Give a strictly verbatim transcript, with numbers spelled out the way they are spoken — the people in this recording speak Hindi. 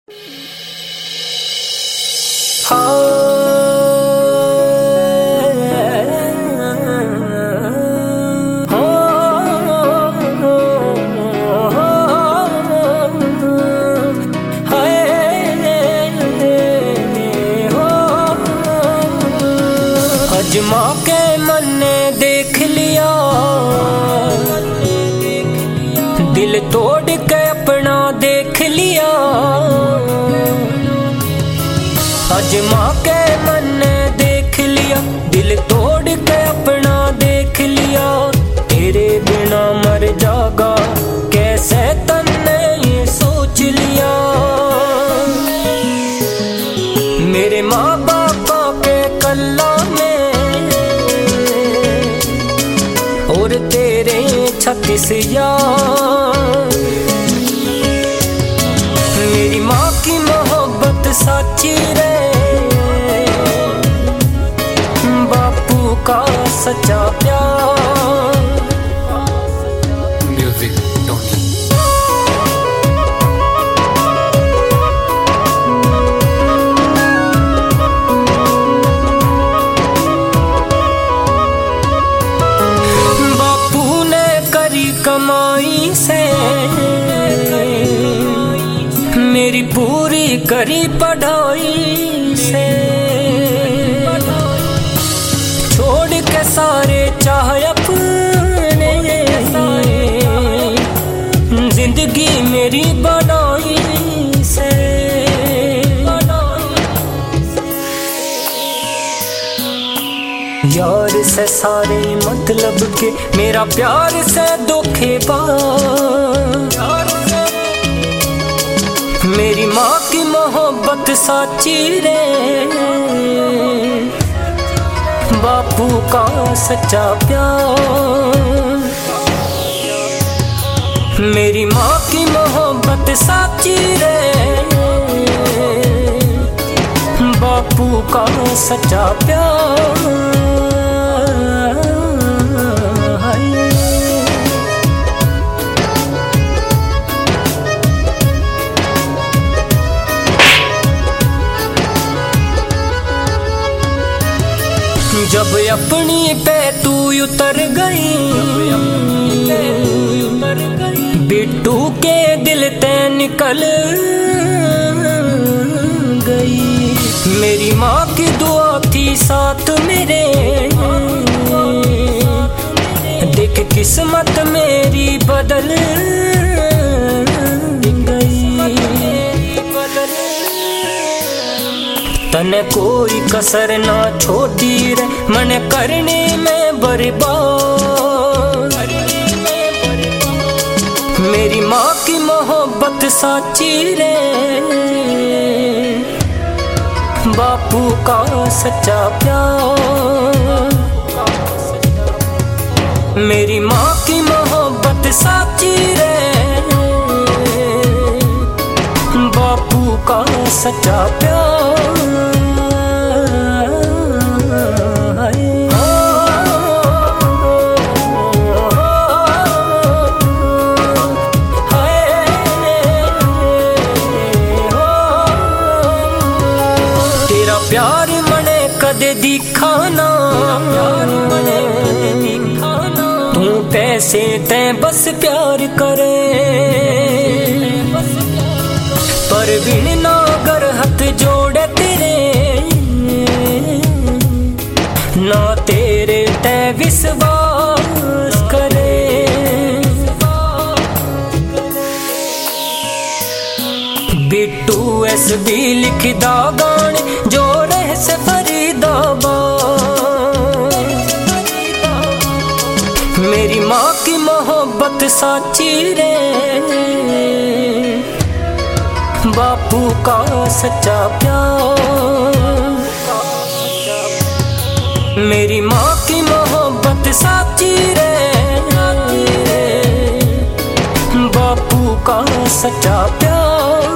अजमा के मन ने देख लिया, दिल तोड़ के अपना देख लिया। अजमा के मन ने देख लिया, दिल तोड़ के अपना देख लिया। तेरे बिना मर जागा कैसे तन्ने ये सोच लिया। मेरे माँ बापा के कल्ला में और तेरे छत्तीस यार। मेरी माँ की मोहब्बत साची रे, बापू का सच्चा प्यार। Music Tony. बापू ने करी कमाई से मेरी पूरी करी पढ़ाई से। छोड़ के सारे चाहे अपने जिंदगी मेरी बनाई से। यार से सारे मतलब के मेरा प्यार से धोखेबाज। मेरी माँ की मोहब्बत साची रे, बापू का सच्चा प्यार। मेरी माँ की मोहब्बत साची रे, बापू का सच्चा प्यार। जब अपनी पे तू उतर गई, बिट्टू के दिल ते निकल गई। मेरी माँ की दुआ थी साथ मेरे, देख किस्मत मेरी बदल तने कोई कसर ना छोड़ी रे, मन करने में बर्बाद। मेरी माँ की मोहब्बत साची रे, बापू का सच्चा प्यार। मेरी माँ की मोहब्बत साची रे, बापू का सच्चा प्यार। तेरा प्यार मने कदे दिखाना, तू पैसे ते बस प्यार करे। पर बिन नागर हाथ जोड़े तेरे, ना तेरे ते विश्वास करे। बिट्टू एस भी लिखदा गाने जो रह से फरीदाबाद। मेरी माँ की मोहब्बत साची रे, बापू का सच्चा प्यार। मेरी माँ की मोहब्बत साची रे, बापू का सच्चा प्यार।